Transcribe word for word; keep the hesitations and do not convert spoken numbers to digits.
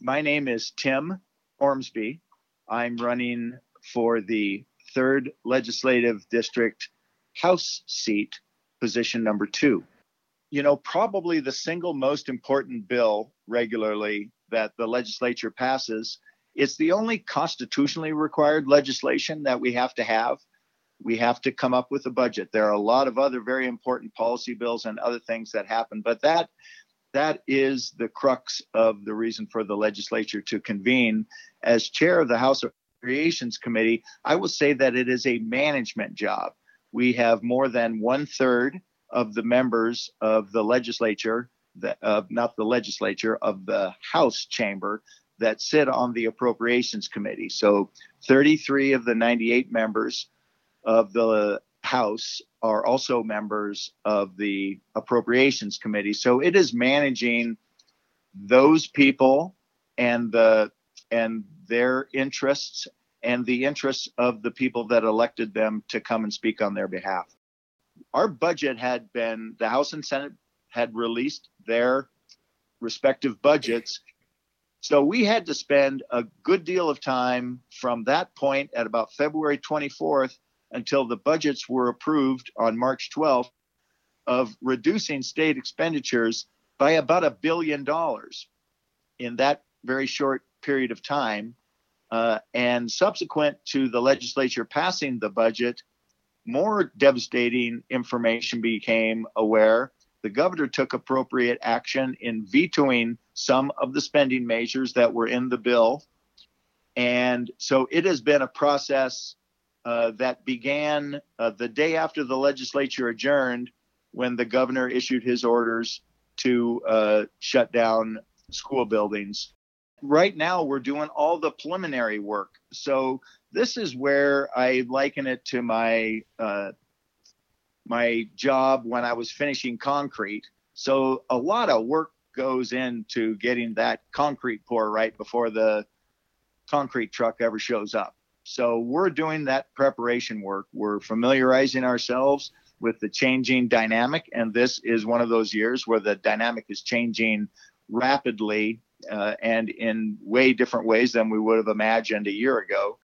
My name is Tim Ormsby. I'm running for the third Legislative District House seat, position number two. You know, probably the single most important bill regularly that the legislature passes. It's the only constitutionally required legislation that we have to have. We have to come up with a budget. There are a lot of other very important policy bills and other things that happen, but that That is the crux of the reason for the legislature to convene. As chair of the House Appropriations Committee, I will say that it is a management job. We have more than one third of the members of the legislature, that, uh, not the legislature, of the House chamber that sit on the Appropriations Committee. So thirty-three of the ninety-eight members of the House are also members of the Appropriations Committee. So it is managing those people and the and their interests and the interests of the people that elected them to come and speak on their behalf. Our budget had been, the House and Senate had released their respective budgets. So we had to spend a good deal of time from that point at about February twenty-fourth until the budgets were approved on March twelfth of reducing state expenditures by about a billion dollars in that very short period of time. Uh, and subsequent to the legislature passing the budget, more devastating information became aware. The governor took appropriate action in vetoing some of the spending measures that were in the bill. And so it has been a process Uh, that began uh, the day after the legislature adjourned, when the governor issued his orders to uh, shut down school buildings. Right now, we're doing all the preliminary work. So this is where I liken it to my uh, my job when I was finishing concrete. So a lot of work goes into getting that concrete pour right before the concrete truck ever shows up. So we're doing that preparation work. We're familiarizing ourselves with the changing dynamic. And this is one of those years where the dynamic is changing rapidly uh, and in way different ways than we would have imagined a year ago.